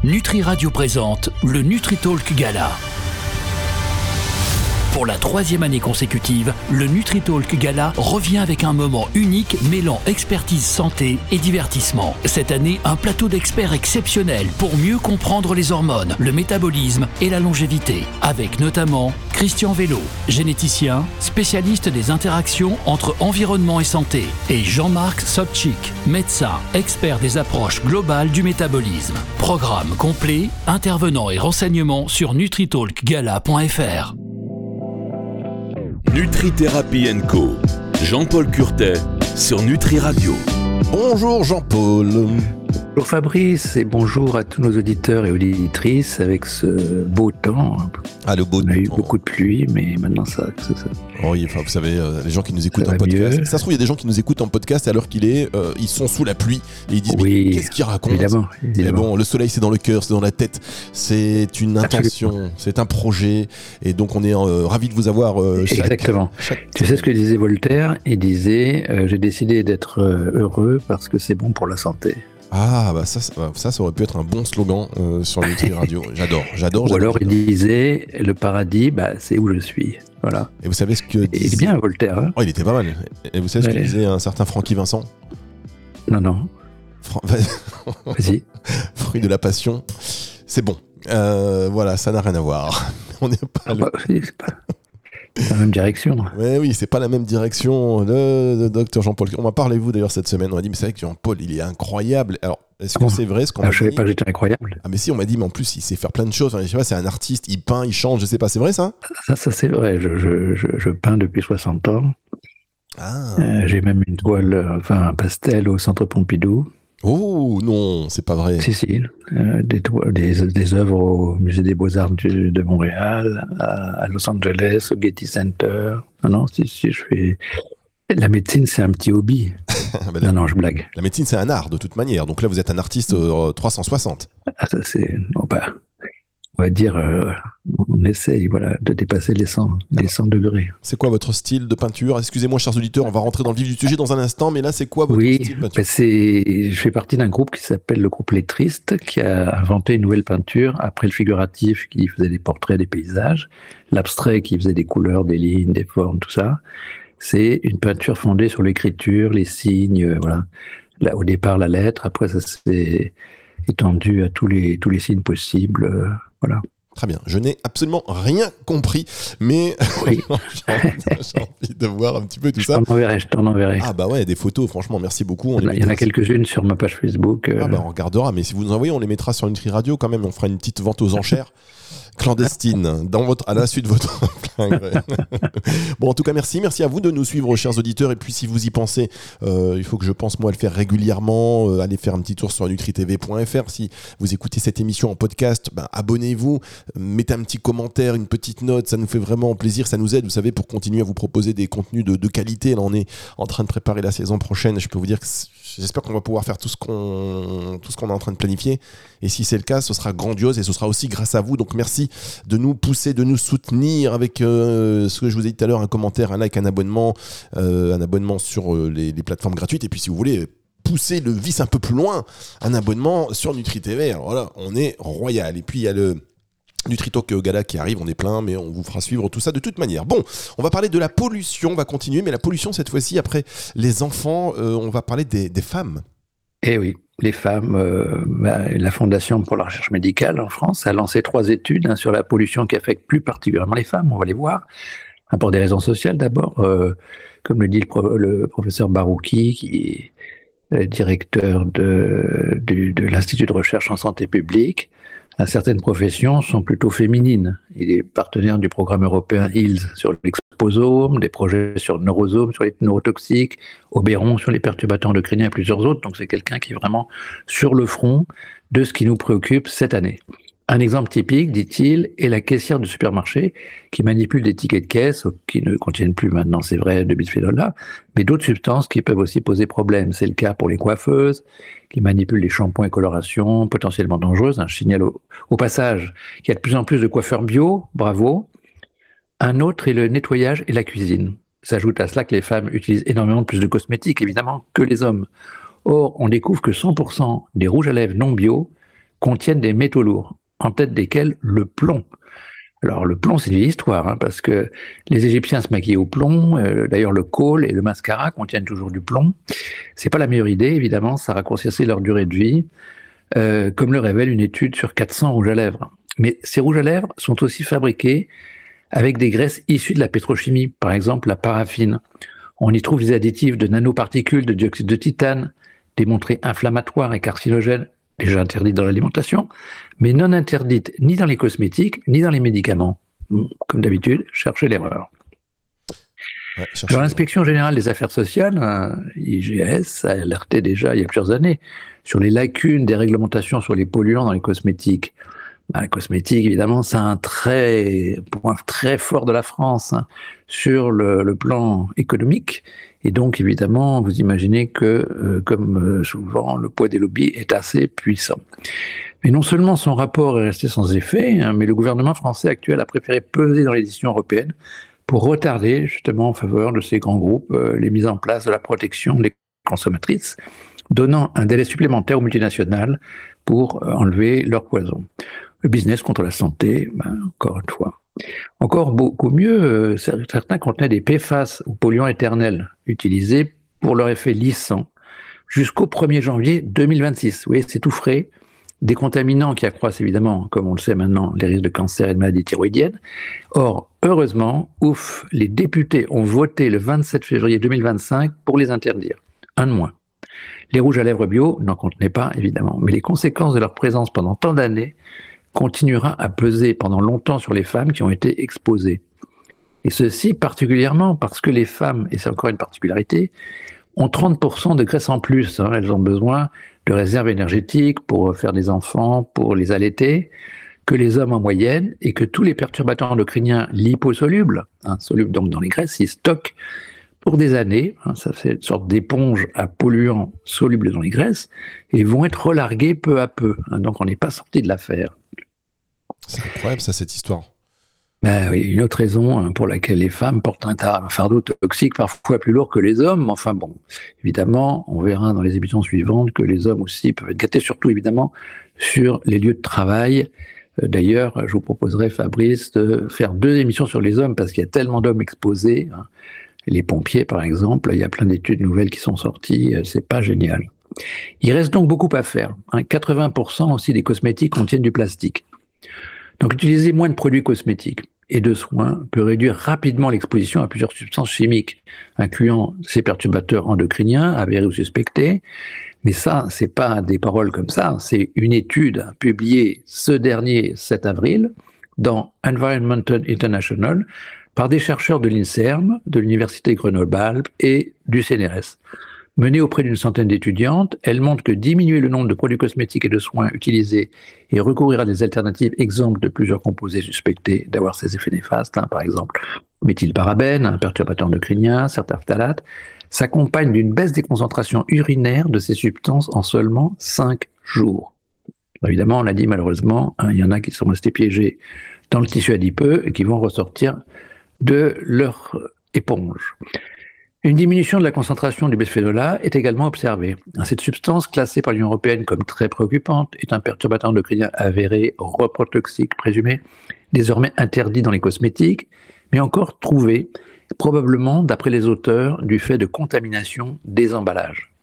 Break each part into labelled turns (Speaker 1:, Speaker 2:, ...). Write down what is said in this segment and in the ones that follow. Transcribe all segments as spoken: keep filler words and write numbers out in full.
Speaker 1: Nutri Radio présente le NutriTalk Gala. Pour la troisième année consécutive, le NutriTalk Gala revient avec un moment unique mêlant expertise santé et divertissement. Cette année, un plateau d'experts exceptionnels pour mieux comprendre les hormones, le métabolisme et la longévité. Avec notamment Christian Vélo, généticien, spécialiste des interactions entre environnement et santé, et Jean-Marc Sobchik, médecin, expert des approches globales du métabolisme. Programme complet, intervenants et renseignements sur nutritalk gala point f r.
Speaker 2: Nutri-Thérapie and Co. Jean-Paul Curtet sur Nutri Radio.
Speaker 3: Bonjour Jean-Paul.
Speaker 4: Bonjour Fabrice et bonjour à tous nos auditeurs et auditrices avec ce beau temps.
Speaker 3: Ah, le beau
Speaker 4: On
Speaker 3: temps.
Speaker 4: a eu beaucoup de pluie, mais maintenant ça... ça, ça...
Speaker 3: Oui, enfin, vous savez, euh, les gens qui nous écoutent
Speaker 4: Ça
Speaker 3: en
Speaker 4: va
Speaker 3: podcast,
Speaker 4: mieux.
Speaker 3: ça se trouve, il y a des gens qui nous écoutent en podcast alors qu'il est, euh, ils sont sous la pluie et ils disent,
Speaker 4: Oui,
Speaker 3: mais qu'est-ce qu'ils racontent ?
Speaker 4: évidemment,
Speaker 3: Mais
Speaker 4: évidemment.
Speaker 3: bon, le soleil c'est dans le cœur, c'est dans la tête, c'est une intention,
Speaker 4: Absolument.
Speaker 3: c'est un projet et donc on est euh, ravis de vous avoir. Euh, chaque-
Speaker 4: Exactement.
Speaker 3: chaque-
Speaker 4: Tu sais ce que disait Voltaire ? Il disait euh, « J'ai décidé d'être euh, heureux parce que c'est bon pour la santé.
Speaker 3: Ah, bah ça, ça, ça, ça aurait pu être un bon slogan euh, sur Nutri Radio. J'adore, » j'adore.
Speaker 4: Ou
Speaker 3: j'adore,
Speaker 4: alors il
Speaker 3: j'adore.
Speaker 4: disait « Le paradis, bah, c'est où je suis. » Voilà.
Speaker 3: Et vous savez ce que
Speaker 4: Et il est
Speaker 3: disait...
Speaker 4: bien Voltaire. Hein ?
Speaker 3: Oh, il était pas mal. Et vous savez ce que
Speaker 4: Ouais.
Speaker 3: disait un certain Francky Vincent ?
Speaker 4: Non, non.
Speaker 3: Fran-
Speaker 4: Vas-y.
Speaker 3: Fruit de la passion, c'est bon. Euh, voilà, ça n'a rien à voir. On n'est pas.
Speaker 4: Ah
Speaker 3: le-
Speaker 4: bah, oui, c'est pas... c'est la même direction.
Speaker 3: Ouais, oui, c'est pas la même direction. Le, le docteur Jean-Paul. On m'a parlé vous d'ailleurs cette semaine. On m'a dit, mais c'est vrai que Jean-Paul, il est incroyable. Alors, est-ce que
Speaker 4: Ah bon
Speaker 3: c'est vrai ce qu'on
Speaker 4: Ah,
Speaker 3: m'a
Speaker 4: je savais
Speaker 3: dit
Speaker 4: pas que j'étais incroyable.
Speaker 3: Ah, mais si, on m'a dit, mais en plus, il sait faire plein de choses. Enfin, je sais pas, c'est un artiste, il peint, il chante, je sais pas. C'est vrai ça ?
Speaker 4: Ça, ça c'est vrai. Je, je, je, je peins depuis soixante ans.
Speaker 3: Ah.
Speaker 4: Euh, j'ai même une toile, euh, enfin un pastel au Centre Pompidou.
Speaker 3: Oh non, c'est pas vrai.
Speaker 4: Si, si. Euh, des, toiles, des, des œuvres au Musée des Beaux-Arts du- de Montréal, à, à Los Angeles, au Getty Center. Non, non, si, si, je fais... La médecine, c'est un petit hobby.
Speaker 3: Bah, la,
Speaker 4: Non, non, je blague.
Speaker 3: la médecine, c'est un art de toute manière. Donc là, vous êtes un artiste euh, trois cent soixante.
Speaker 4: Ah, ça, c'est... Non, bah, on va dire, euh, on essaye, voilà, de dépasser les cent, les cent degrés.
Speaker 3: C'est quoi votre style de peinture ? Excusez-moi, chers auditeurs, on va rentrer dans le vif du sujet dans un instant, mais là, c'est quoi votre
Speaker 4: Oui,
Speaker 3: style de peinture ?
Speaker 4: ben c'est, je fais partie d'un groupe qui s'appelle le groupe Lettriste, qui a inventé une nouvelle peinture après le figuratif qui faisait des portraits, des paysages, l'abstrait qui faisait des couleurs, des lignes, des formes, tout ça. C'est une peinture fondée sur l'écriture, les signes, euh, voilà. Là, au départ, la lettre, après, ça s'est étendu à tous les, tous les signes possibles, euh, voilà.
Speaker 3: Très bien, je n'ai absolument rien compris, mais
Speaker 4: Oui.
Speaker 3: j'ai, envie, j'ai envie de voir un petit peu tout
Speaker 4: Je
Speaker 3: ça.
Speaker 4: t'en enverrai, je t'en enverrai.
Speaker 3: Ah bah ouais, des photos, franchement, merci beaucoup. On
Speaker 4: il y en a,
Speaker 3: les
Speaker 4: il y en a
Speaker 3: mettra-
Speaker 4: quelques-unes sur ma page Facebook. euh,
Speaker 3: Ah bah on regardera, mais si vous nous envoyez, on les mettra sur Nutri Radio quand même, on fera une petite vente aux enchères clandestine dans votre, à la suite de votre plein gré. Bon, en tout cas, merci. Merci à vous de nous suivre, chers auditeurs. Et puis, si vous y pensez, euh, il faut que je pense, moi, à le faire régulièrement. Euh, allez faire un petit tour sur nutri t v point f r. Si vous écoutez cette émission en podcast, ben, abonnez-vous. Mettez un petit commentaire, une petite note. Ça nous fait vraiment plaisir. Ça nous aide, vous savez, pour continuer à vous proposer des contenus de, de qualité. Là, on est en train de préparer la saison prochaine. Je peux vous dire que j'espère qu'on va pouvoir faire tout ce qu'on, tout ce qu'on est en train de planifier. Et si c'est le cas, ce sera grandiose et ce sera aussi grâce à vous. Donc merci de nous pousser, de nous soutenir avec euh, ce que je vous ai dit tout à l'heure, un commentaire, un like, un abonnement, euh, un abonnement sur euh, les, les plateformes gratuites. Et puis si vous voulez pousser le vice un peu plus loin, un abonnement sur Nutri T V. Alors voilà, on est royal. Et puis il y a le NutriTalk Gala qui arrive, on est plein, mais on vous fera suivre tout ça de toute manière. Bon, on va parler de la pollution, on va continuer, mais la pollution cette fois-ci, après les enfants, euh, on va parler des, des femmes.
Speaker 4: Eh oui, les femmes, euh, bah, la Fondation pour la recherche médicale en France a lancé trois études hein, sur la pollution qui affecte plus particulièrement les femmes, on va les voir. Hein, pour des raisons sociales d'abord, euh, comme le dit le, pro- le professeur Barouki, qui est euh, directeur de, du- de l'Institut de recherche en santé publique. Hein, certaines professions sont plutôt féminines. Il est partenaire du programme européen H I L S sur l'exposome, des projets sur le neurosome, sur les neurotoxiques, Oberon sur les perturbateurs endocriniens et plusieurs autres. Donc c'est quelqu'un qui est vraiment sur le front de ce qui nous préoccupe cette année. Un exemple typique, dit-il, est la caissière du supermarché qui manipule des tickets de caisse qui ne contiennent plus maintenant, c'est vrai, de bisphénol A, mais d'autres substances qui peuvent aussi poser problème. C'est le cas pour les coiffeuses qui manipulent les shampoings et colorations potentiellement dangereuses. Un signal au, au passage qu'il y a de plus en plus de coiffeurs bio, bravo. Un autre est le nettoyage et la cuisine. S'ajoute à cela que les femmes utilisent énormément plus de cosmétiques, évidemment, que les hommes. Or, on découvre que cent pour cent des rouges à lèvres non bio contiennent des métaux lourds, en tête desquels le plomb. Alors le plomb, c'est une histoire, hein, parce que les Égyptiens se maquillaient au plomb, euh, d'ailleurs le kohl et le mascara contiennent toujours du plomb. C'est pas la meilleure idée, évidemment, ça raccourcissait leur durée de vie, euh, comme le révèle une étude sur quatre cents rouges à lèvres. Mais ces rouges à lèvres sont aussi fabriqués avec des graisses issues de la pétrochimie, par exemple la paraffine. On y trouve des additifs de nanoparticules de dioxyde de titane, démontrés inflammatoires et carcinogènes, déjà interdites dans l'alimentation, mais non interdites ni dans les cosmétiques, ni dans les médicaments. Comme d'habitude, cherchez l'erreur. Ouais, Alors, l'Inspection générale des affaires sociales, hein, I G S, a alerté déjà il y a plusieurs années sur les lacunes des réglementations sur les polluants dans les cosmétiques. Ben, les cosmétiques, évidemment, c'est un très, point très fort de la France, hein, sur le, le plan économique. Et donc, évidemment, vous imaginez que, euh, comme euh, souvent, le poids des lobbies est assez puissant. Mais non seulement son rapport est resté sans effet, hein, mais le gouvernement français actuel a préféré peser dans les décisions européennes pour retarder, justement, en faveur de ces grands groupes, euh, les mises en place de la protection des consommatrices, donnant un délai supplémentaire aux multinationales pour euh, enlever leur poison. Le business contre la santé, ben, encore une fois. Encore beaucoup mieux, euh, certains contenaient des P F A S ou polluants éternels utilisés pour leur effet lissant jusqu'au premier janvier deux mille vingt-six. Vous voyez, c'est tout frais. Des contaminants qui accroissent évidemment, comme on le sait maintenant, les risques de cancer et de maladies thyroïdiennes. Or, heureusement, ouf, les députés ont voté le vingt-sept février deux mille vingt-cinq pour les interdire. Un de moins. Les rouges à lèvres bio n'en contenaient pas, évidemment, mais les conséquences de leur présence pendant tant d'années continuera à peser pendant longtemps sur les femmes qui ont été exposées. Et ceci particulièrement parce que les femmes, et c'est encore une particularité, ont trente pour cent de graisse en plus. Hein. Elles ont besoin de réserves énergétiques pour faire des enfants, pour les allaiter, que les hommes en moyenne, et que tous les perturbateurs endocriniens liposolubles, hein, solubles donc dans les graisses, ils stockent pour des années, hein, ça fait une sorte d'éponge à polluants solubles dans les graisses, et vont être relargués peu à peu. Hein. Donc on n'est pas sorti de l'affaire.
Speaker 3: C'est incroyable ça, cette histoire.
Speaker 4: Ben oui, une autre raison pour laquelle les femmes portent un, tar- un fardeau toxique parfois plus lourd que les hommes. Enfin bon, évidemment, on verra dans les émissions suivantes que les hommes aussi peuvent être gâtés, surtout évidemment sur les lieux de travail. D'ailleurs, je vous proposerai, Fabrice, de faire deux émissions sur les hommes parce qu'il y a tellement d'hommes exposés. Hein. Les pompiers, par exemple, il y a plein d'études nouvelles qui sont sorties, c'est pas génial. Il reste donc beaucoup à faire. Hein. quatre-vingts pour cent aussi des cosmétiques contiennent du plastique. Donc, utiliser moins de produits cosmétiques et de soins peut réduire rapidement l'exposition à plusieurs substances chimiques, incluant ces perturbateurs endocriniens avérés ou suspectés. Mais ça, c'est pas des paroles comme ça, c'est une étude publiée ce dernier sept avril dans Environmental International par des chercheurs de l'INSERM, de l'Université Grenoble-Alpes et du C N R S. Menée auprès d'une centaine d'étudiantes, elle montre que diminuer le nombre de produits cosmétiques et de soins utilisés et recourir à des alternatives exemptes de plusieurs composés suspectés d'avoir ces effets néfastes, hein, par exemple méthylparabène, un perturbateur endocrinien, certains phtalates, s'accompagne d'une baisse des concentrations urinaires de ces substances en seulement cinq jours. Évidemment, on l'a dit malheureusement, hein, il y en a qui sont restés piégés dans le tissu adipeux et qui vont ressortir de leur éponge. Une diminution de la concentration du bisphénol A est également observée. Cette substance, classée par l'Union européenne comme très préoccupante, est un perturbateur endocrinien avéré, reprotoxique présumé, désormais interdit dans les cosmétiques, mais encore trouvé, probablement, d'après les auteurs, du fait de contamination des emballages.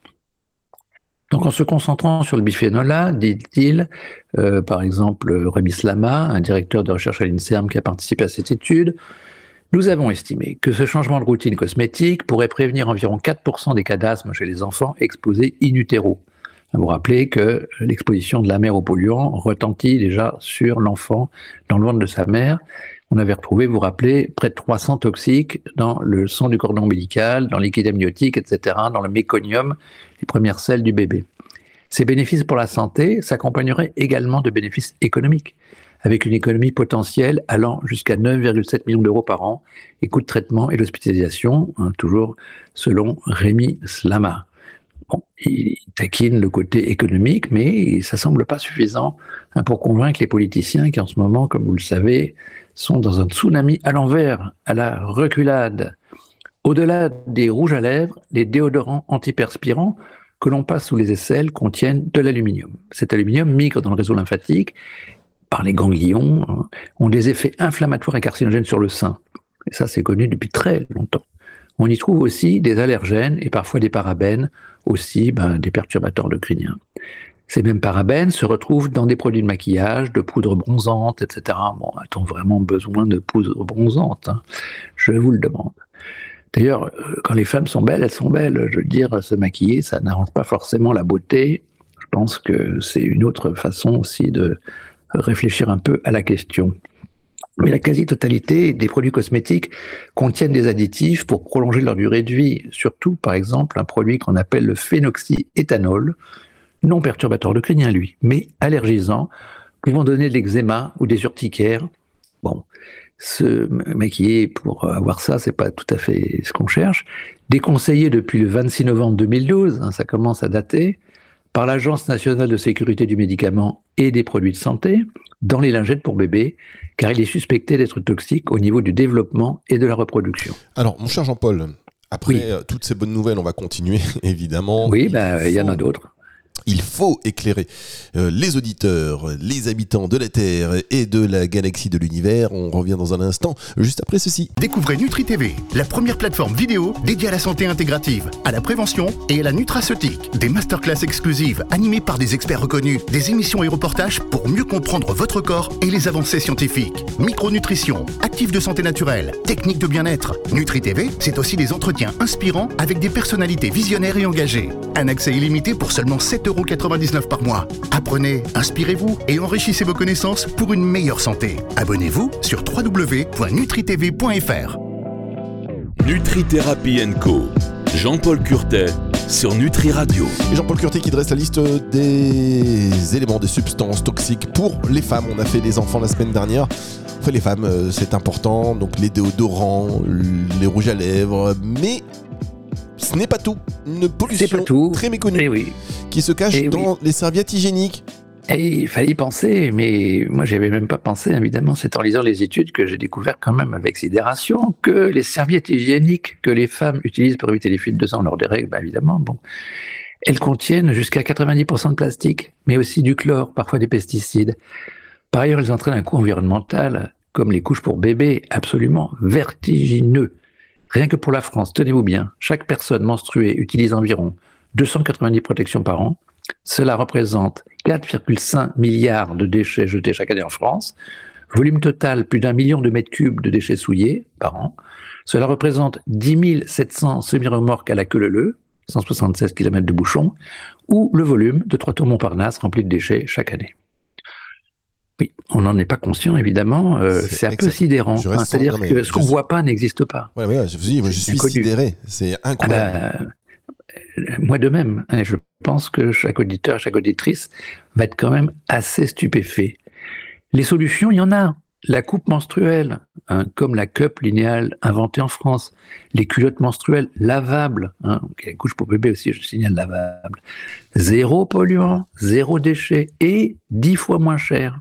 Speaker 4: Donc en se concentrant sur le bisphénol A, dit-il, euh, par exemple Rémi Slama, un directeur de recherche à l'INSERM qui a participé à cette étude, nous avons estimé que ce changement de routine cosmétique pourrait prévenir environ quatre pour cent des cas d'asthme chez les enfants exposés in utero. Vous vous rappelez que l'exposition de la mère aux polluants retentit déjà sur l'enfant dans le ventre de sa mère. On avait retrouvé, vous vous rappelez, près de trois cents toxiques dans le sang du cordon ombilical, dans le liquide amniotique, et cetera, dans le méconium, les premières selles du bébé. Ces bénéfices pour la santé s'accompagneraient également de bénéfices économiques, avec une économie potentielle allant jusqu'à neuf virgule sept millions d'euros par an, et coûts de traitement et d'hospitalisation, hein, toujours selon Rémi Slama. Bon, il taquine le côté économique, mais ça semble pas suffisant hein, pour convaincre les politiciens qui en ce moment, comme vous le savez, sont dans un tsunami à l'envers, à la reculade. Au-delà des rouges à lèvres, les déodorants antiperspirants que l'on passe sous les aisselles contiennent de l'aluminium. Cet aluminium migre dans le réseau lymphatique par les ganglions, hein, ont des effets inflammatoires et carcinogènes sur le sein. Et ça, c'est connu depuis très longtemps. On y trouve aussi des allergènes et parfois des parabènes, aussi ben, des perturbateurs endocriniens. Ces mêmes parabènes se retrouvent dans des produits de maquillage, de poudre bronzante, et cetera. Bon, a-t-on vraiment besoin de poudre bronzante, hein? Je vous le demande. D'ailleurs, quand les femmes sont belles, elles sont belles. Je veux dire, se maquiller, ça n'arrange pas forcément la beauté. Je pense que c'est une autre façon aussi de réfléchir un peu à la question. Mais la quasi-totalité des produits cosmétiques contiennent des additifs pour prolonger leur durée de vie. Surtout, par exemple, un produit qu'on appelle le phénoxyéthanol, non perturbateur endocrinien lui, mais allergisant, pouvant donner de l'eczéma ou des urticaires. Bon, se maquiller pour avoir ça, c'est pas tout à fait ce qu'on cherche. Déconseillé depuis le vingt-six novembre deux mille douze, hein, ça commence à dater, par l'Agence nationale de sécurité du médicament et des produits de santé, dans les lingettes pour bébés, car il est suspecté d'être toxique au niveau du développement et de la reproduction.
Speaker 3: Alors, mon cher Jean-Paul, après
Speaker 4: oui.
Speaker 3: euh, toutes ces bonnes nouvelles, on va continuer, évidemment.
Speaker 4: Oui, ben, il y en a d'autres.
Speaker 3: Il faut éclairer euh, les auditeurs, les habitants de la Terre et de la galaxie de l'univers. On revient dans un instant, juste après ceci.
Speaker 5: Découvrez Nutri T V, la première plateforme vidéo dédiée à la santé intégrative, à la prévention et à la nutraceutique. Des masterclass exclusives animées par des experts reconnus, des émissions et reportages pour mieux comprendre votre corps et les avancées scientifiques. Micronutrition, actifs de santé naturelle, techniques de bien-être. Nutri T V, c'est aussi des entretiens inspirants avec des personnalités visionnaires et engagées. Un accès illimité pour seulement sept euros quatre-vingt-dix-neuf par mois. Apprenez, inspirez-vous et enrichissez vos connaissances pour une meilleure santé. Abonnez-vous sur w w w point nutri t v point f r.
Speaker 2: Nutri-Thérapie and Co. Jean-Paul Curtet sur Nutri Radio.
Speaker 3: Et Jean-Paul Curtet qui dresse la liste des éléments, des substances toxiques pour les femmes. On a fait les enfants la semaine dernière. Enfin, les femmes, c'est important. Donc les déodorants, les rouges à lèvres, mais ce n'est pas tout. Une pollution
Speaker 4: tout.
Speaker 3: très méconnue
Speaker 4: Et oui.
Speaker 3: qui se cache
Speaker 4: Et
Speaker 3: dans
Speaker 4: oui.
Speaker 3: les serviettes hygiéniques.
Speaker 4: Et il fallait y penser, mais moi j'avais même pas pensé, évidemment, c'est en lisant les études que j'ai découvert quand même avec sidération que les serviettes hygiéniques que les femmes utilisent pour éviter les fuites de sang lors des règles, bah évidemment, bon, elles contiennent jusqu'à quatre-vingt-dix pour cent de plastique, mais aussi du chlore, parfois des pesticides. Par ailleurs, elles entraînent un coût environnemental, comme les couches pour bébés, absolument vertigineux. Rien que pour la France, tenez-vous bien, chaque personne menstruée utilise environ deux cent quatre-vingt-dix protections par an. Cela représente quatre virgule cinq milliards de déchets jetés chaque année en France. Volume total, plus d'un million de mètres cubes de déchets souillés par an. Cela représente dix mille sept cents semi-remorques à la queue leu-leu, cent soixante-seize kilomètres de bouchons, ou le volume de trois tours Montparnasse remplis de déchets chaque année. Oui, on n'en est pas conscient, évidemment. Euh, c'est, c'est un peu sidérant. Hein, c'est-à-dire sans... que ce qu'on ne voit pas n'existe pas.
Speaker 3: Ouais, ouais, je vous dis, moi, je suis inconnu. Sidéré. C'est incroyable.
Speaker 4: Ah bah, moi de même. Hein, je pense que chaque auditeur, chaque auditrice va être quand même assez stupéfait. Les solutions, il y en a. La coupe menstruelle, hein, comme la cup linéale inventée en France. Les culottes menstruelles lavables. Hein, les couches pour bébé aussi, je signale lavables. Zéro polluant, zéro déchet et dix fois moins cher.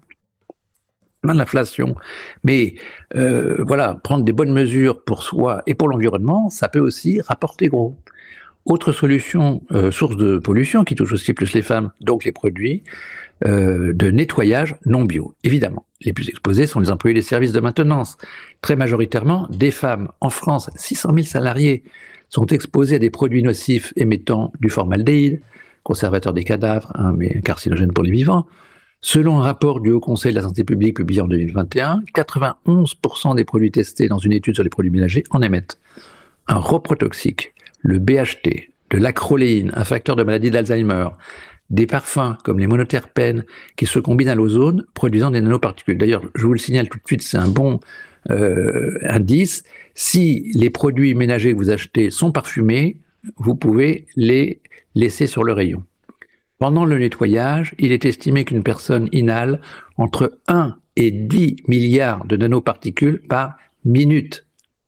Speaker 4: De l'inflation. Mais euh, voilà, prendre des bonnes mesures pour soi et pour l'environnement, ça peut aussi rapporter gros. Autre solution, euh, source de pollution qui touche aussi plus les femmes, donc les produits euh, de nettoyage non bio. Évidemment, les plus exposés sont les employés des services de maintenance. Très majoritairement, des femmes. En France, six cent mille salariés sont exposés à des produits nocifs émettant du formaldéhyde, conservateur des cadavres, hein, mais carcinogène pour les vivants. Selon un rapport du Haut Conseil de la Santé publique publié en deux mille vingt et un, quatre-vingt-onze pour cent des produits testés dans une étude sur les produits ménagers en émettent. Un reprotoxique, le B H T, de l'acroléine, un facteur de maladie d'Alzheimer, des parfums comme les monoterpènes qui se combinent à l'ozone, produisant des nanoparticules. D'ailleurs, je vous le signale tout de suite, c'est un bon euh, indice. Si les produits ménagers que vous achetez sont parfumés, vous pouvez les laisser sur le rayon. Pendant le nettoyage, il est estimé qu'une personne inhale entre un et dix milliards de nanoparticules par minute.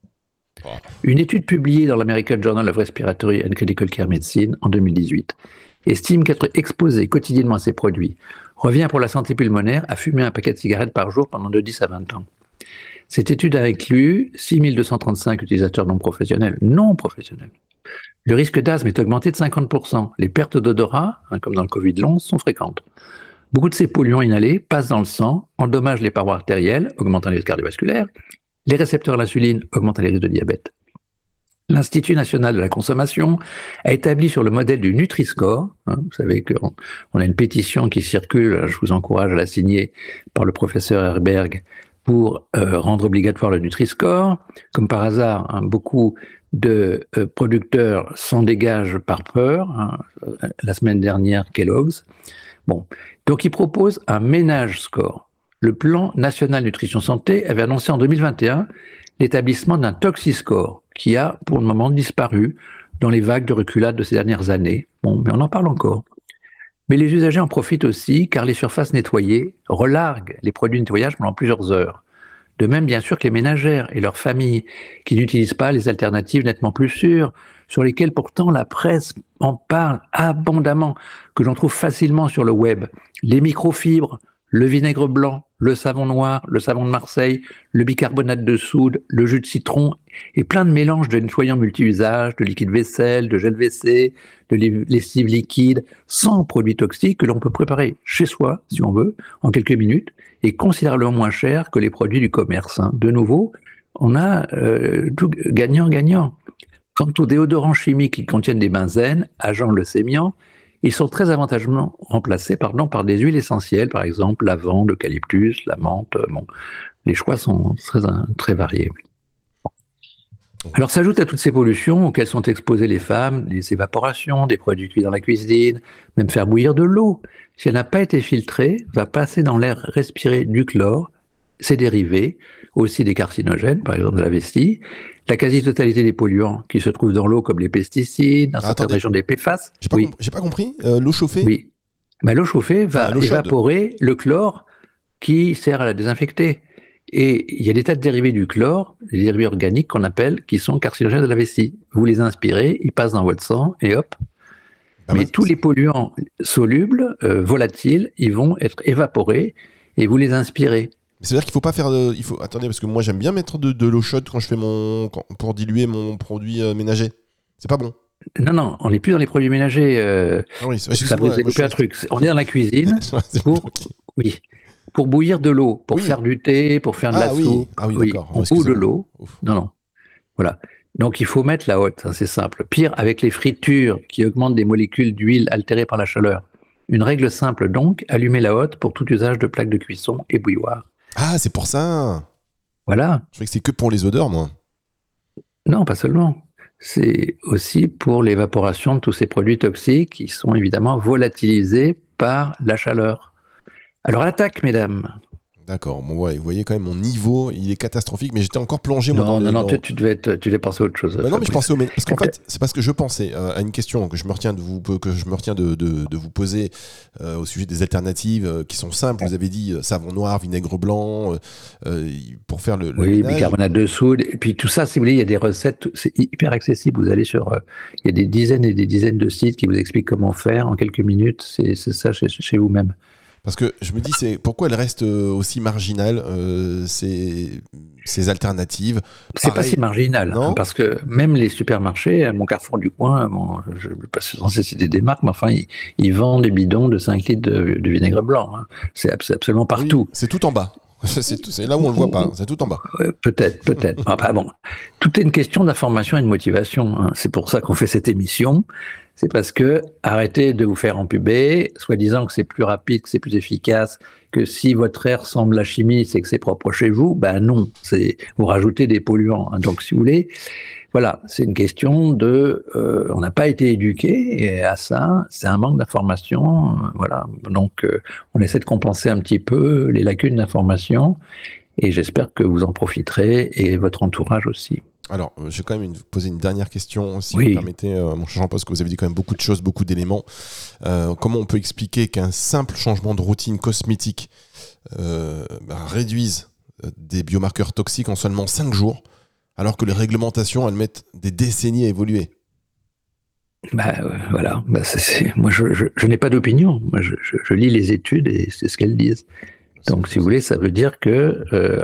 Speaker 4: Une étude publiée dans l'American Journal of Respiratory and Critical Care Medicine en deux mille dix-huit estime qu'être exposé quotidiennement à ces produits revient pour la santé pulmonaire à fumer un paquet de cigarettes par jour pendant de dix à vingt ans. Cette étude a inclus six mille deux cent trente-cinq utilisateurs non professionnels, non professionnels. Le risque d'asthme est augmenté de cinquante pour cent. Les pertes d'odorat, hein, comme dans le Covid long, sont fréquentes. Beaucoup de ces polluants inhalés passent dans le sang, endommagent les parois artérielles, augmentant les risques cardiovasculaires, les récepteurs à l'insuline, augmentant les risques de diabète. L'Institut national de la consommation a établi sur le modèle du Nutri-Score, hein, vous savez qu'on on a une pétition qui circule, je vous encourage à la signer, par le professeur Herberg, pour euh, rendre obligatoire le Nutri-Score. Comme par hasard, hein, beaucoup de euh, producteurs s'en dégagent par peur. Hein, la semaine dernière, Kellogg's. Bon, donc il propose un ménage score. Le plan national nutrition santé avait annoncé en deux mille vingt et un l'établissement d'un Toxi-Score qui a pour le moment disparu dans les vagues de reculade de ces dernières années. Bon, mais on en parle encore. Mais les usagers en profitent aussi car les surfaces nettoyées relarguent les produits de nettoyage pendant plusieurs heures. De même, bien sûr, que les ménagères et leurs familles qui n'utilisent pas les alternatives nettement plus sûres, sur lesquelles pourtant la presse en parle abondamment, que l'on trouve facilement sur le web. Les microfibres, le vinaigre blanc, le savon noir, le savon de Marseille, le bicarbonate de soude, le jus de citron et plein de mélanges de nettoyants multi-usages, de liquide vaisselle, de gel W C, de lessive liquide, sans produits toxiques que l'on peut préparer chez soi, si on veut, en quelques minutes, et considérablement moins cher que les produits du commerce. Hein. De nouveau, on a euh, tout gagnant-gagnant. Quant aux déodorants chimiques qui contiennent des benzènes, agents leucémiants, ils sont très avantageusement remplacés pardon, par des huiles essentielles, par exemple lavande, eucalyptus, la menthe. Bon, les choix sont très, très variés. Alors s'ajoute à toutes ces pollutions auxquelles sont exposées les femmes, les évaporations, des produits cuits dans la cuisine, même faire bouillir de l'eau. Si elle n'a pas été filtrée, va passer dans l'air respiré du chlore, ses dérivés, aussi des carcinogènes, par exemple de la vestie, la quasi-totalité des polluants qui se trouvent dans l'eau, comme les pesticides, dans certaines régions des P F A S.
Speaker 3: J'ai pas,
Speaker 4: oui.
Speaker 3: com- j'ai pas compris. Euh, l'eau chauffée.
Speaker 4: Oui. Mais l'eau chauffée va
Speaker 3: enfin, l'eau
Speaker 4: évaporer le chlore qui sert à la désinfecter. Et il y a des tas de dérivés du chlore, des dérivés organiques qu'on appelle, qui sont carcinogènes de la vessie. Vous les inspirez, ils passent dans votre sang et hop.
Speaker 3: Ah
Speaker 4: Mais
Speaker 3: ouais,
Speaker 4: tous les polluants solubles, euh, volatiles, ils vont être évaporés et vous les inspirez.
Speaker 3: C'est-à-dire qu'il faut pas faire de... il faut attendez parce que moi j'aime bien mettre de, de l'eau chaude quand je fais mon quand- pour diluer mon produit euh, ménager. C'est pas bon.
Speaker 4: Non, non, on n'est plus dans les produits ménagers. Euh,
Speaker 3: Ah oui, c'est-
Speaker 4: ça vous développer un truc. On est dans la cuisine
Speaker 3: C'est
Speaker 4: pour,
Speaker 3: ok.
Speaker 4: oui, pour bouillir de l'eau, pour
Speaker 3: Oui.
Speaker 4: faire du thé, pour faire de
Speaker 3: Ah
Speaker 4: la
Speaker 3: oui.
Speaker 4: soupe.
Speaker 3: Ah oui, d'accord.
Speaker 4: on
Speaker 3: Oh,
Speaker 4: bout de
Speaker 3: excusez-moi.
Speaker 4: l'eau.
Speaker 3: Ouf.
Speaker 4: Non, non. Voilà. Donc il faut mettre la hotte, hein, c'est simple. Pire avec les fritures qui augmentent des molécules d'huile altérées par la chaleur. Une règle simple donc, allumer la hotte pour tout usage de plaques de cuisson et bouilloire.
Speaker 3: Ah, c'est pour ça.
Speaker 4: Voilà.
Speaker 3: Je croyais que c'est que pour les odeurs, moi.
Speaker 4: Non, pas seulement. C'est aussi pour l'évaporation de tous ces produits toxiques qui sont évidemment volatilisés par la chaleur. Alors l'attaque, mesdames.
Speaker 3: D'accord. Bon, ouais, vous voyez quand même mon niveau, il est catastrophique, mais j'étais encore plongé moi.
Speaker 4: Non,
Speaker 3: dans
Speaker 4: non,
Speaker 3: le-
Speaker 4: non,
Speaker 3: dans-
Speaker 4: tu, tu devais être, tu devais penser à autre chose.
Speaker 3: Bah non, mais je
Speaker 4: Fabrice.
Speaker 3: pensais au mé- parce qu'en
Speaker 4: Ok.
Speaker 3: fait, c'est parce que je pensais euh, à une question que je me retiens de vous que je me retiens de, de, de vous poser euh, au sujet des alternatives euh, qui sont simples. Vous avez dit euh, savon noir, vinaigre blanc euh, euh, pour faire le, le
Speaker 4: Oui,
Speaker 3: ménage.
Speaker 4: bicarbonate de soude. Et puis tout ça, si vous voulez, il y a des recettes, c'est hyper accessible. Vous allez sur, euh, il y a des dizaines et des dizaines de sites qui vous expliquent comment faire en quelques minutes. C'est, c'est ça chez, chez vous-même.
Speaker 3: Parce que je me dis, c'est pourquoi elles restent euh, aussi marginales euh, ces, ces alternatives.
Speaker 4: C'est pas
Speaker 3: Pareil.
Speaker 4: si marginal,
Speaker 3: Non
Speaker 4: hein, parce que même les supermarchés, à mon Carrefour du coin, bon, je ne vais pas censé citer des marques, mais enfin, ils, ils vendent des bidons de cinq litres de, de vinaigre blanc. Hein. C'est, abs- absolument partout.
Speaker 3: Oui, c'est tout en bas. C'est, tout- c'est là où on le voit pas. C'est tout en bas.
Speaker 4: Euh, peut-être, peut-être. Enfin bon, tout est une question d'information et de motivation. Hein. C'est pour ça qu'on fait cette émission. C'est parce que arrêtez de vous faire empuber, soi-disant que c'est plus rapide, que c'est plus efficace, que si votre air ressemble à la chimie, c'est que c'est propre chez vous. Ben non, c'est vous rajoutez des polluants. Hein. Donc si vous voulez, voilà, c'est une question de, euh, on n'a pas été éduqué et à ça, c'est un manque d'information. Euh, voilà, donc euh, on essaie de compenser un petit peu les lacunes d'information. Et j'espère que vous en profiterez et votre entourage aussi.
Speaker 3: Alors, euh, je vais quand même une- poser une dernière question, si
Speaker 4: Oui.
Speaker 3: vous me permettez, euh, mon cher Jean, parce que vous avez dit quand même beaucoup de choses, beaucoup d'éléments. Euh, comment on peut expliquer qu'un simple changement de routine cosmétique euh, bah, réduise euh, des biomarqueurs toxiques en seulement cinq jours, alors que les réglementations, elles mettent des décennies à évoluer?
Speaker 4: Bah, euh, voilà, bah, c'est, c'est- moi je, je, je n'ai pas d'opinion, moi je, je, je lis les études et c'est ce qu'elles disent. Donc si vous voulez, ça veut dire que euh,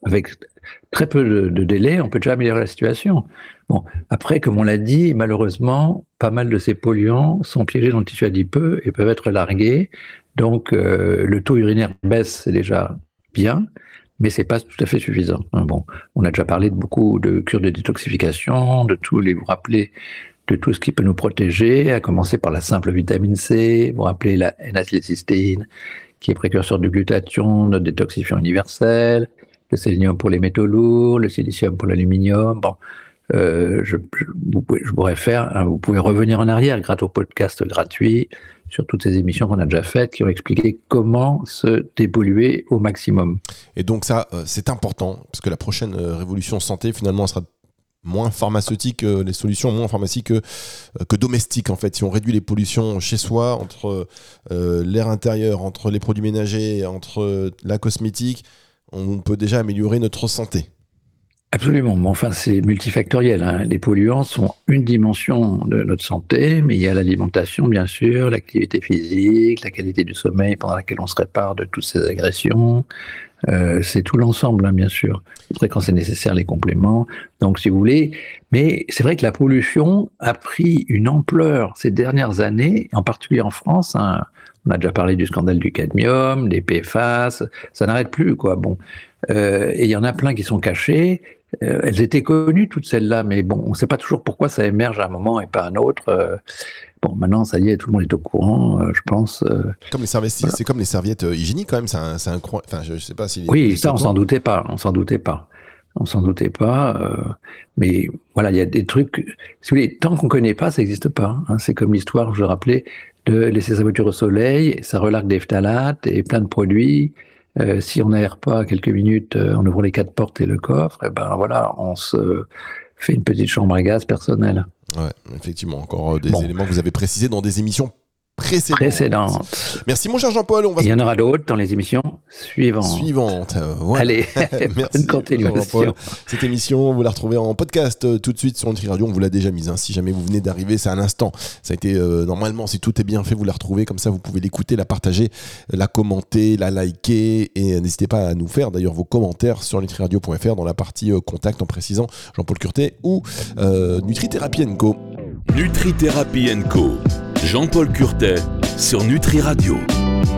Speaker 4: avec très peu de, de délai, on peut déjà améliorer la situation. Bon, après, comme on l'a dit, malheureusement, pas mal de ces polluants sont piégés dans le tissu adipeux et peuvent être largués. Donc, euh, le taux urinaire baisse, c'est déjà bien, mais c'est pas tout à fait suffisant. Bon, on a déjà parlé de beaucoup de cures de détoxification, de tous les, vous rappelez, de tout ce qui peut nous protéger, à commencer par la simple vitamine C, vous vous rappelez la N-acétylcystéine, qui est précurseur du glutathion, notre détoxifiant universel, le sélénium pour les métaux lourds, le silicium pour l'aluminium. Bon, euh, je, je, vous pouvez, je pourrais faire, hein, vous pouvez revenir en arrière grâce au podcast gratuit sur toutes ces émissions qu'on a déjà faites qui ont expliqué comment se dépolluer au maximum.
Speaker 3: Et donc ça, euh, c'est important, parce que la prochaine euh, révolution santé, finalement, elle sera moins pharmaceutique, euh, les solutions moins pharmaciques que, euh, que domestiques en fait. Si on réduit les pollutions chez soi, entre euh, l'air intérieur, entre les produits ménagers, entre euh, la cosmétique, on peut déjà améliorer notre santé.
Speaker 4: Absolument, mais enfin c'est multifactoriel, hein. Les polluants sont une dimension de notre santé, mais il y a l'alimentation bien sûr, l'activité physique, la qualité du sommeil pendant laquelle on se répare de toutes ces agressions. Euh, c'est tout l'ensemble, hein, bien sûr. Après, quand c'est nécessaire, les compléments. Donc, si vous voulez, mais c'est vrai que la pollution a pris une ampleur ces dernières années, en particulier en France. Hein. On a déjà parlé du scandale du cadmium, des P F A S, ça n'arrête plus, quoi. Bon, euh, et il y en a plein qui sont cachés. Euh, elles étaient connues toutes celles-là, mais bon, on ne sait pas toujours pourquoi ça émerge à un moment et pas à un autre. Euh, Bon, maintenant, ça y est, tout le monde est au courant, euh, je pense. Euh,
Speaker 3: comme les serviettes, voilà. C'est comme les serviettes euh, hygiéniques quand même, c'est un, c'est un, enfin, je, je sais pas si. Les,
Speaker 4: oui,
Speaker 3: les
Speaker 4: ça, on s'en doutait pas, on s'en doutait pas, on s'en doutait pas. Euh, mais voilà, il y a des trucs. Si vous voulez, tant qu'on connaît pas, ça n'existe pas. Hein, c'est comme l'histoire, je rappelais, de laisser sa voiture au soleil, ça relargue des phtalates et plein de produits. Euh, si on n'aère pas quelques minutes, euh, on ouvre les quatre portes et le coffre, et ben voilà, on se fait une petite chambre à gaz personnelle.
Speaker 3: Ouais, effectivement, encore des
Speaker 4: bon.
Speaker 3: éléments que vous avez précisés dans des émissions précédentes.
Speaker 4: Précédentes.
Speaker 3: Merci mon cher Jean-Paul. On va
Speaker 4: Il y en aura d'autres dans les émissions suivantes.
Speaker 3: Suivantes. Euh, voilà.
Speaker 4: Allez,
Speaker 3: merci.
Speaker 4: Bonne continuation.
Speaker 3: Cette émission, vous la retrouvez en podcast euh, tout de suite sur Nutri Radio. On vous l'a déjà mise. Hein. Si jamais vous venez d'arriver, c'est à l'instant. Ça a été euh, normalement, si tout est bien fait, vous la retrouvez comme ça. Vous pouvez l'écouter, la partager, la commenter, la liker et euh, n'hésitez pas à nous faire d'ailleurs vos commentaires sur nutri radio point f r dans la partie euh, contact en précisant Jean-Paul Curtet ou euh, Nutrithérapie and Co.
Speaker 2: Nutrithérapie and Co. Jean-Paul Curtet sur Nutri Radio.